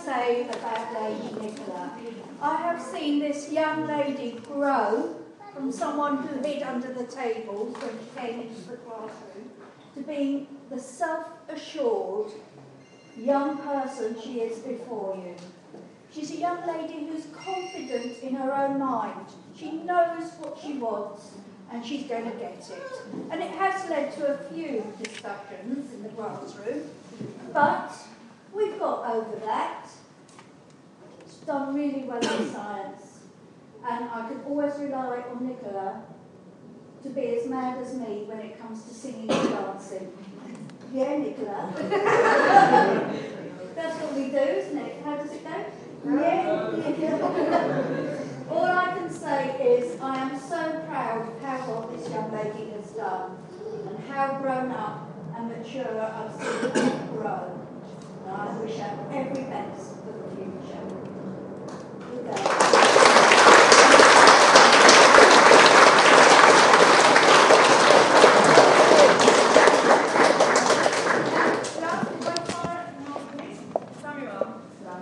say about Lady Nicola. I have seen this young lady grow from someone who hid under the tables when she came into the classroom to being the self-assured young person she is before you. She's a young lady who's confident in her own mind. She knows what she wants and she's going to get it. And it has led to a few discussions in the classroom, but we've got over that. She's done really well in science, and I can always rely on Nicola to be as mad as me when it comes to singing and dancing. Yeah, Nicola? That's what we do, isn't it? How does it go? Yeah. All I can say is I am so proud of how well this young lady has done and how grown up and mature I've seen her grow. And I wish her every best.